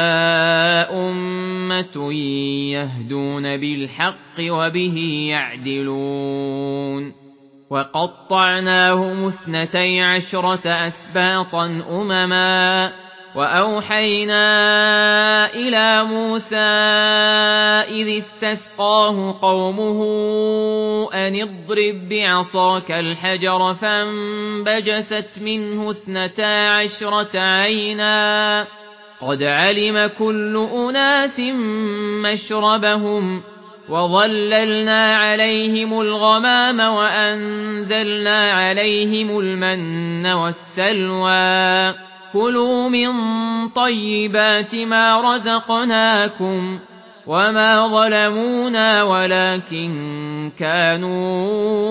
أمة يهدون بالحق وبه يعدلون وَقَطَّعْنَاهُمُ اثْنَتَيْ عَشْرَةَ أَسْبَاطًا أُمَمًا وَأَوْحَيْنَا إِلَىٰ مُوسَىٰ إِذِ اسْتَسْقَاهُ قَوْمُهُ أَنِ اضْرِب بِّعَصَاكَ الْحَجَرَ فَانبَجَسَتْ مِنْهُ اثْنَتَا عَشْرَةَ عَيْنًا ۖ قَدْ عَلِمَ كُلُّ أُنَاسٍ مَّشْرَبَهُمْ ۖ وَظَلَّلْنَا عَلَيْهِمُ الْغَمَامَ وَأَنزَلْنَا عَلَيْهِمُ الْمَنَّ وَالسَّلْوَىٰ ۖ كُلُوا مِن طَيِّبَاتِ مَا رَزَقْنَاكُمْ ۚ وَمَا ظَلَمُونَا وَلَٰكِن كَانُوا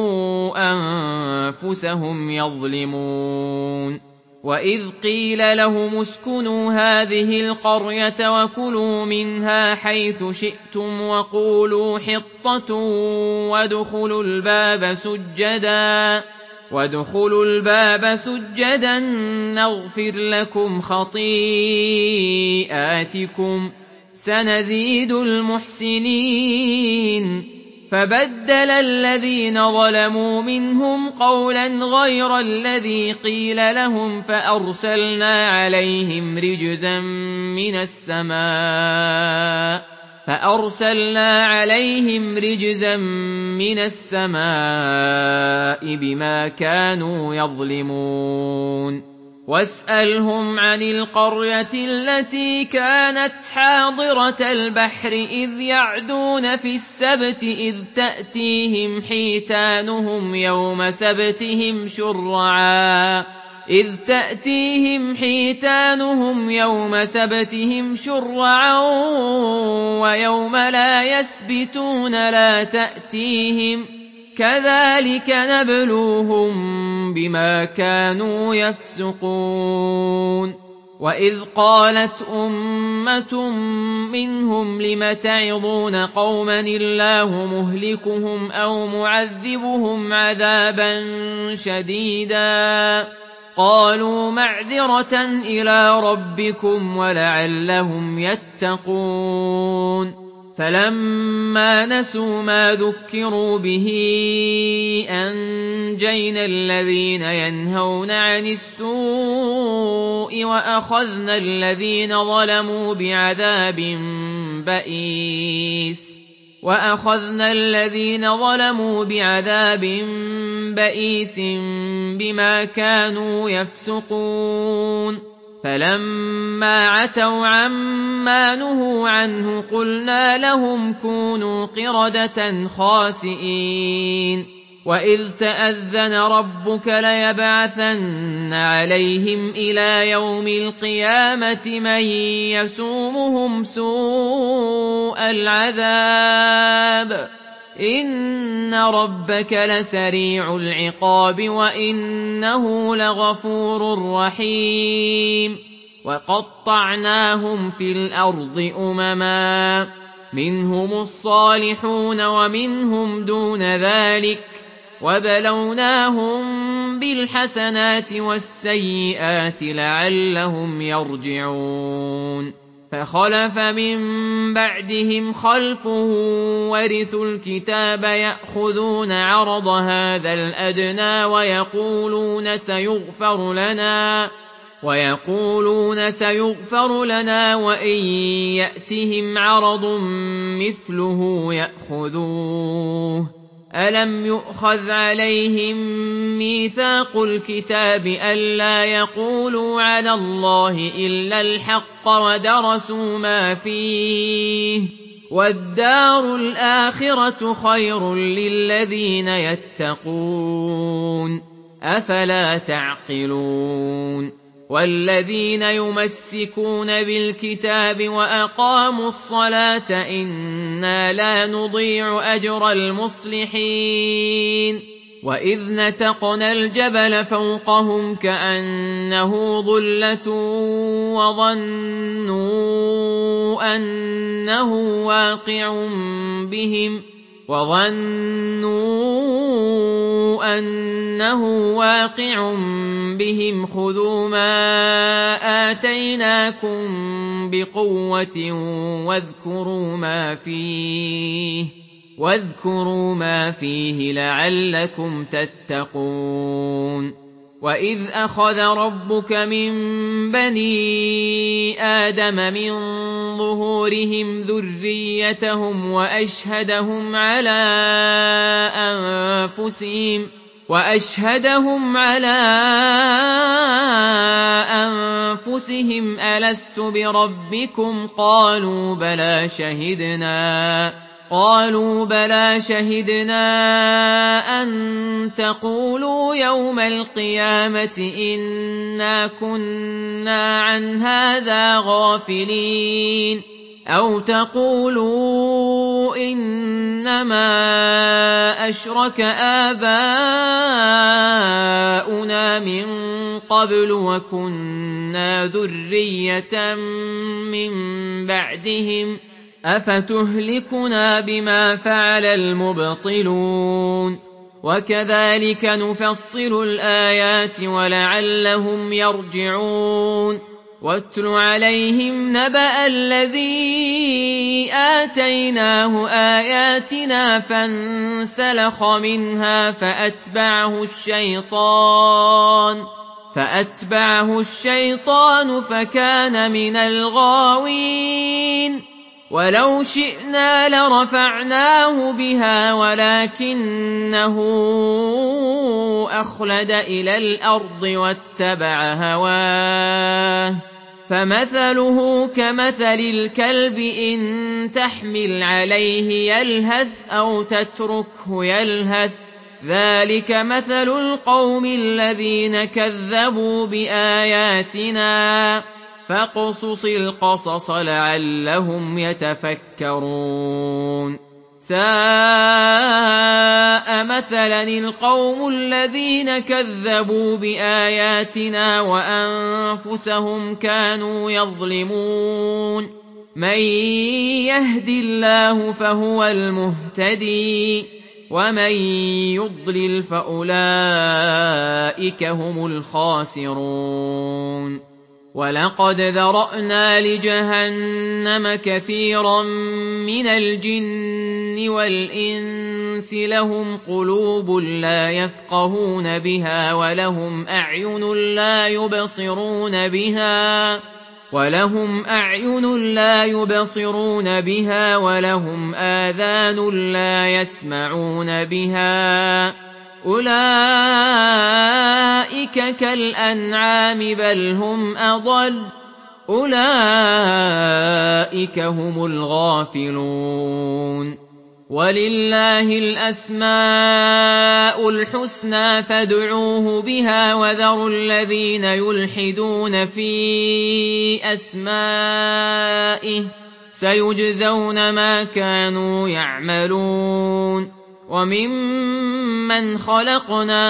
أَنفُسَهُمْ يَظْلِمُونَ وَإِذْ قِيلَ لَهُمُ اسْكُنُوا هَٰذِهِ الْقَرْيَةَ وَكُلُوا مِنْهَا حَيْثُ شِئْتُمْ وَقُولُوا حِطَّةٌ وَادْخُلُوا الْبَابَ سُجَّدًا وَادْخُلُوا الْبَابَ سُجَّدًا نَّغْفِرْ لَكُمْ خَطِيئَاتِكُمْ ۚ سَنَزِيدُ الْمُحْسِنِينَ فَبَدَّلَ الَّذِينَ ظَلَمُوا مِنْهُمْ قَوْلًا غَيْرَ الَّذِي قِيلَ لَهُمْ فَأَرْسَلْنَا عَلَيْهِمْ رِجْزًا مِّنَ السَّمَاءِ فأرسلنا عليهم رجزا من السماء بما كانوا يظلمون واسألهم عن القرية التي كانت حاضرة البحر إذ يعدون في السبت إذ تأتيهم حيتانهم يوم سبتهم شرعا إذ تأتيهم حيتانهم يوم سبتهم شرعا ويوم لا يسبتون لا تأتيهم كذلك نبلوهم بما كانوا يفسقون وإذ قالت أمة منهم لم تعظون قوما الله مهلكهم أو معذبهم عذابا شديدا قالوا معذرة إلى ربكم ولعلهم يتقون فلما نسوا ما ذكروا به أنجينا الذين ينهون عن السوء وأخذنا الذين ظلموا بعذاب بئيس وأخذنا الذين ظلموا بعذاب بئيس بما كانوا يفسقون فلما عتوا عما نهوا عنه قلنا لهم كونوا قردة خاسئين وإذ تأذن ربك ليبعثن عليهم إلى يوم القيامة من يسومهم سوء العذاب إن ربك لسريع العقاب وإنه لغفور رحيم وقطعناهم في الأرض أمما منهم الصالحون ومنهم دون ذلك وبلوناهم بالحسنات والسيئات لعلهم يرجعون فخلف من بعدهم خلف ورثوا الكتاب يأخذون عرض هذا الأدنى ويقولون سيغفر لنا ويقولون سيغفر لنا وإن يأتهم عرض مثله يأخذوه ألم يؤخذ عليهم ميثاق الكتاب ألا يقولوا على الله إلا الحق ودرسوا ما فيه والدار الآخرة خير للذين يتقون أفلا تعقلون والذين يمسكون بالكتاب وأقاموا الصلاة إنا لا نضيع أجر المصلحين وإذ نتقنا الجبل فوقهم كأنه ظلة وظنوا أنه واقع بهم وظنوا أنه واقع بهم خذوا ما آتيناكم بقوة واذكروا ما فيه واذكروا ما فيه لعلكم تتقون وإذ أخذ ربك من بني آدم من ظهورهم ذريتهم وأشهدهم على أنفسهم وأشهدهم على أنفسهم ألست بربكم قالوا بلى شهدنا قالوا بلى شهدنا أن تقولوا يوم القيامة إنا كنا عن هذا غافلين أو تقولوا إنما أشرك آباؤنا من قبل وكنا ذرية من بعدهم أفتهلكنا بما فعل المبطلون وكذلك نفصل الآيات ولعلهم يرجعون واتل عليهم نبأ الذي آتيناه آياتنا فانسلخ منها فأتبعه الشيطان فأتبعه الشيطان فكان من الغاوين وَلَوْ شِئْنَا لَرَفَعْنَاهُ بِهَا وَلَكِنَّهُ أَخْلَدَ إِلَى الْأَرْضِ وَاتَّبَعَ هَوَاهُ فَمَثَلُهُ كَمَثَلِ الْكَلْبِ إِن تَحْمِلْ عَلَيْهِ يَلْهَثْ أَوْ تَتْرُكْهُ يَلْهَث ۚ ذَلِكَ مَثَلُ الْقَوْمِ الَّذِينَ كَذَّبُوا بِآيَاتِنَا ۚ فَاقْصُصِ الْقَصَصَ لَعَلَّهُمْ يَتَفَكَّرُونَ سَاءَ مَثَلًا الْقَوْمُ الَّذِينَ كَذَّبُوا بِآيَاتِنَا وَأَنفُسَهُمْ كَانُوا يَظْلِمُونَ مَن يَهْدِ اللَّهُ فَهُوَ الْمُهْتَدِي وَمَن يُضْلِلْ فَأُولَٰئِكَ هُمُ الْخَاسِرُونَ وَلَقَدْ ذَرَأْنَا لِجَهَنَّمَ كَثِيرًا مِّنَ الْجِنِّ وَالْإِنسِ لَهُمْ قُلُوبٌ لَّا يَفْقَهُونَ بِهَا وَلَهُمْ أَعْيُنٌ لَّا يُبْصِرُونَ بِهَا وَلَهُمْ آذَانٌ لَّا يَسْمَعُونَ بِهَا ۚ أُولَٰئِكَ كَالْأَنْعَامِ بَلْ هُمْ أَضَلُّ ۚ أُولَٰئِكَ هُمُ الْغَافِلُونَ وَلِلَّهِ الْأَسْمَاءُ الْحُسْنَىٰ فَادْعُوهُ بِهَا وَذَرُوا الَّذِينَ يُلْحِدُونَ فِي أَسْمَائِهِ ۚ سَيُجْزَوْنَ مَا كَانُوا يَعْمَلُونَ وَمِمَّنْ خَلَقْنَا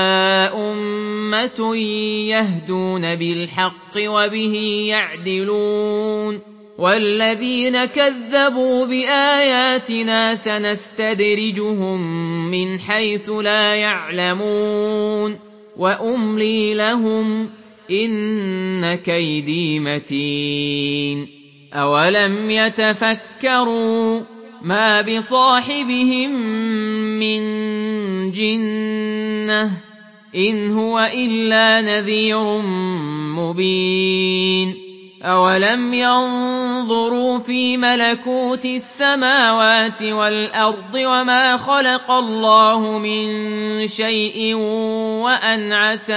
أُمَّةٌ يَهْدُونَ بِالْحَقِّ وَبِهِ يَعْدِلُونَ وَالَّذِينَ كَذَّبُوا بِآيَاتِنَا سَنَسْتَدْرِجُهُم مِّنْ حَيْثُ لَا يَعْلَمُونَ وَأُمْلِي لَهُمْ ۚ إِنَّ كَيْدِي مَتِينٌ أَوَلَمْ يَتَفَكَّرُوا مَا بِصَاحِبِهِم مِّن جِنَّةٍ ۚ إِنْ هُوَ إِلَّا نَذِيرٌ مُّبِينٌ أَوَلَمْ يَنظُرُوا فِي مَلَكُوتِ السَّمَاوَاتِ وَالْأَرْضِ وَمَا خَلَقَ اللَّهُ مِن شَيْءٍ وَأَنْ عَسَىٰ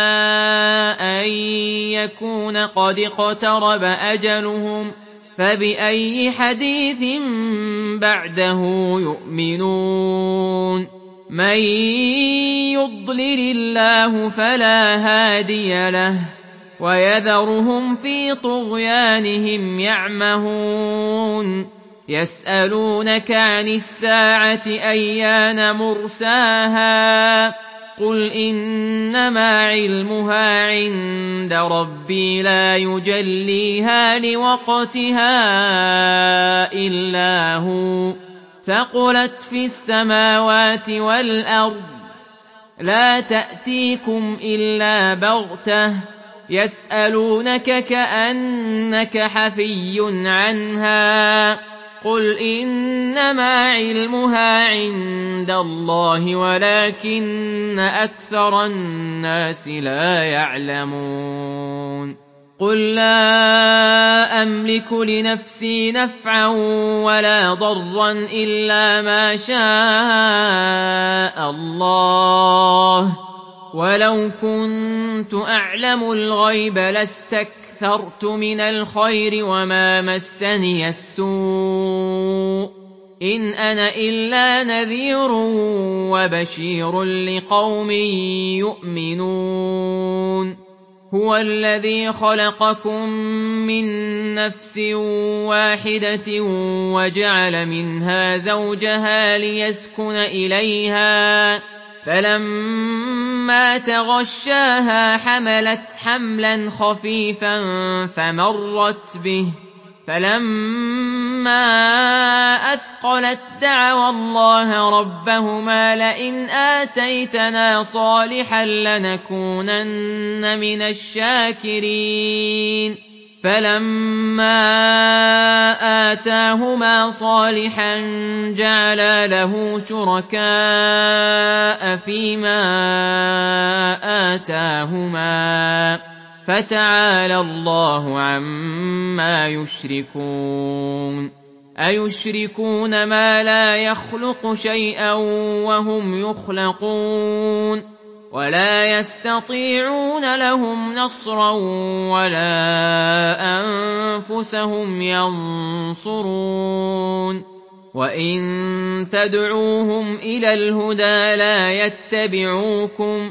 أَن يَكُونَ قَدِ اقْتَرَبَ أَجَلُهُمْ ۖ فَبِأَيِّ حَدِيثٍ بَعْدَهُ يُؤْمِنُونَ مَن يُضْلِلِ اللَّهُ فَلَا هَادِيَ لَهُ وَيَذَرُهُمْ فِي طُغْيَانِهِمْ يَعْمَهُونَ يَسْأَلُونَكَ عَنِ السَّاعَةِ أَيَّانَ مُرْسَاهَا ۖ قُلْ إِنَّمَا عِلْمُهَا عِندَ رَبِّي لَا يُجَلِّيهَا لِوَقْتِهَا إِلَّا هُوَ ثَقُلَتْ فِي السَّمَاوَاتِ وَالْأَرْضِ لَا تَأْتِيكُمْ إِلَّا بَغْتَةً يَسْأَلُونَكَ كَأَنَّكَ حَفِيٌّ عَنْهَا قُلْ إِنَّمَا عِلْمُهَا عِندَ اللَّهِ وَلَٰكِنَّ أَكْثَرَ النَّاسِ لَا يَعْلَمُونَ قُل لَّا أَمْلِكُ لِنَفْسِي نَفْعًا وَلَا ضَرًّا إِلَّا مَا شَاءَ اللَّهُ ۗ وَلَوْ كُنتُ أَعْلَمُ الْغَيْبَ لَاسْتَكْثَرْتُ مِنَ الْخَيْرِ وَمَا مَسَّنِيَ السُّوءُ ۚ إِنْ أَنَا إِلَّا نَذِيرٌ وَبَشِيرٌ لِّقَوْمٍ يُؤْمِنُونَ هُوَ الَّذِي خَلَقَكُم مِّن نَّفْسٍ وَاحِدَةٍ وَجَعَلَ مِنْهَا زَوْجَهَا لِيَسْكُنَ إِلَيْهَا ۖ فَلَمَّا تَغَشَّاهَا حَمَلَتْ حَمْلًا خَفِيفًا فَمَرَّتْ بِهِ ۖ فَلَمَّا أَثْقَلَت دَّعَوَا اللَّهَ رَبَّهُمَا لَئِنْ آتَيْتَنَا صَالِحًا لَّنَكُونَنَّ مِنَ الشَّاكِرِينَ فَلَمَّا آتَاهُمَا صَالِحًا جَعَلَا لَهُ شُرَكَاءَ فِيمَا آتَاهُمَا ۚ فَتَعَالَى اللَّهُ عَمَّا يُشْرِكُونَ أيشركون ما لا يخلق شيئا وهم يخلقون ولا يستطيعون لهم نصرا ولا أنفسهم ينصرون وإن تدعوهم إلى الهدى لا يتبعوكم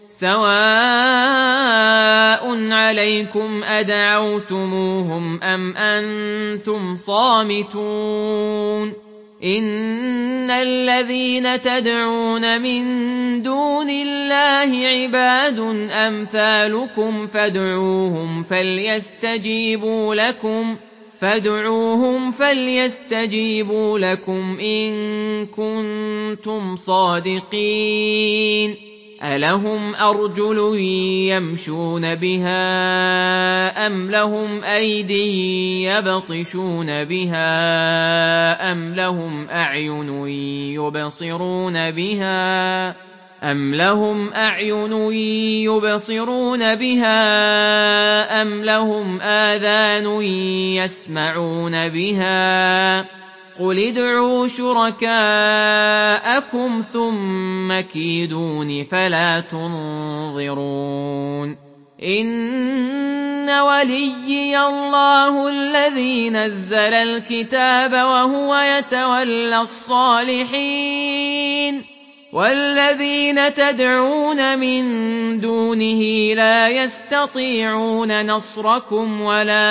سواء عليكم أدعوتموهم أم أنتم صامتون إن الذين تدعون من دون الله عباد أمثالكم فادعوهم فليستجيبوا لكم فادعوهم فليستجيبوا لكم إن كنتم صادقين ألهم أرجل يمشون بها أم لهم أيدي يبطشون بها أم لهم أعين يبصرون بها أم لهم أعين يبصرون بها أم لهم آذان يسمعون بها قل ادعوا شركاءكم ثم كيدون فلا تنظرون إن وليي الله الذي نزل الكتاب وهو يتولى الصالحين والذين تدعون من دونه لا يستطيعون نصركم ولا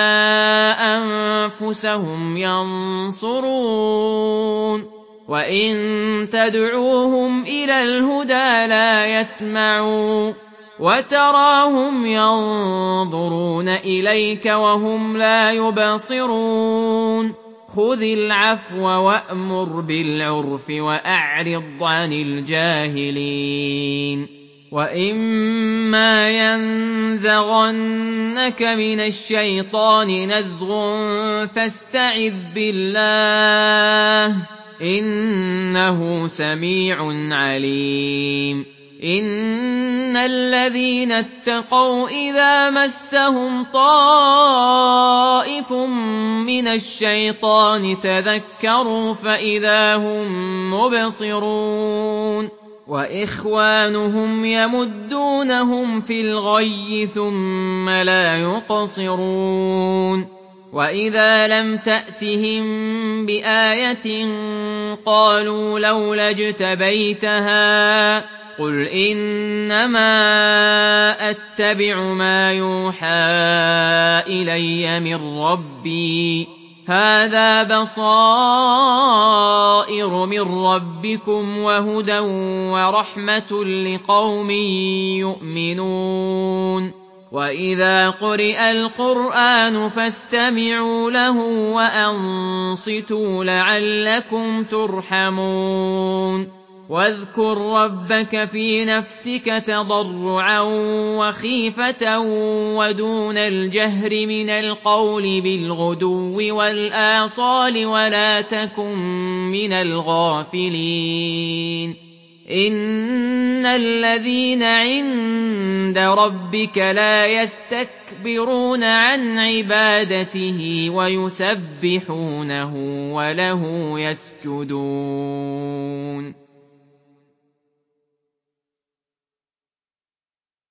أنفسهم ينصرون وإن تدعوهم إلى الهدى لا يسمعوا وتراهم ينظرون إليك وهم لا يبصرون خذ العفو وأمر بالعرف وأعرض عن الجاهلين وإما ينزغنك من الشيطان نزغ فاستعذ بالله إنه سميع عليم إن الذين اتقوا إذا مسهم طائف من الشيطان تذكروا فإذا هم مبصرون وإخوانهم يمدونهم في الغي ثم لا يقصرون وإذا لم تأتهم بآية قالوا لولا اجتبيتها قل إنما أتبع ما يوحى إلي من ربي هذا بصائر من ربكم وهدى ورحمة لقوم يؤمنون وإذا قرئ القرآن فاستمعوا له وأنصتوا لعلكم ترحمون واذكر ربك في نفسك تضرعا وخيفة ودون الجهر من القول بالغدو والآصال ولا تكن من الغافلين إن الذين عند ربك لا يستكبرون عن عبادته ويسبحونه وله يسجدون